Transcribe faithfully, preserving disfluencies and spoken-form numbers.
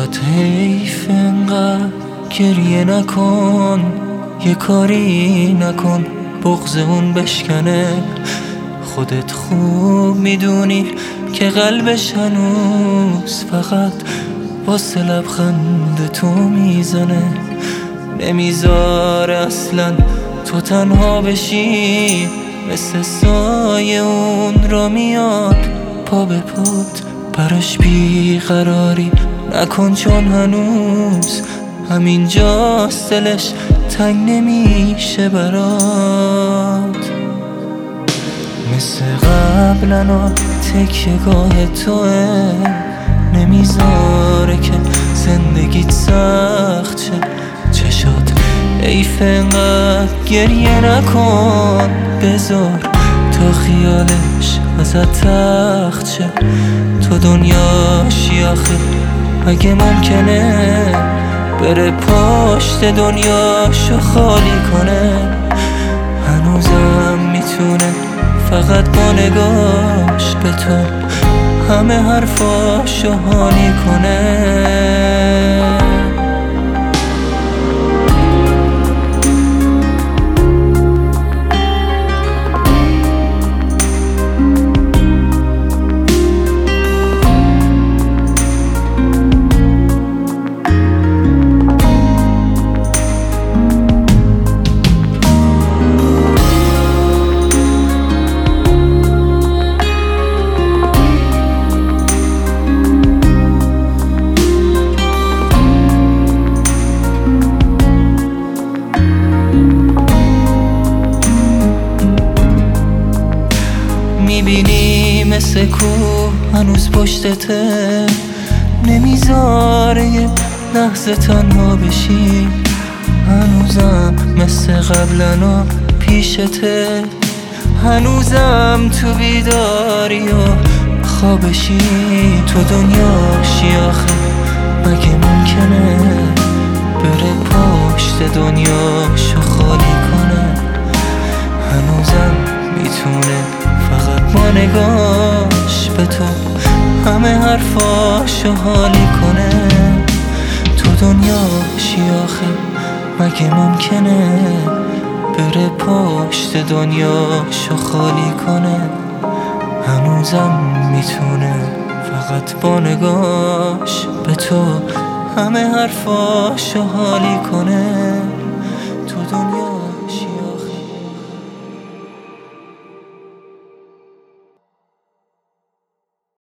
چقدر حیف انقدر گریه نکن، یه کاری نکن بغض اون بشکنه. خودت خوب میدونی که قلبش هنوز فقط واسه لبخند تو میزنه. نمیذاره اصلا تو تنها بشی، مثل سایه اون را میاد پا به پات. براش بیقراری نکن چون هنوز همینجاست، دلش تنگ نمیشه برات. مثل قبلنا تکیه گاه توه، نمیذاره که زندگیت سخت شه. چشات حیف انقدر گریه نکن، بذار تا خیالش ازت تخت شه. تو دنیاشی آخه اگه ممکنه بره پشت دنیاشو خالی کنه. هنوزم میتونه فقط با نگاش به تو همه حرفاشو حالی کنه. میبینی مثل کوه هنوز پشتته، نمیذاره یه لحظه تنها بشی. هنوزم مثل قبلنا پیشته، هنوزم تو بیداری و خوابشی. تو دنیاشی آخه مگه ممکنه بره پشت دنیاشو خالی کنه. هنوزم میتونه فقط با نگاش به تو همه حرفاشو حالی کنه. تو دنیاشی آخه مگه ممکنه بره پشت دنیاشو خالی کنه. هنوزم میتونه فقط با نگاش به تو همه حرفاشو حالی کنه. تو دنیا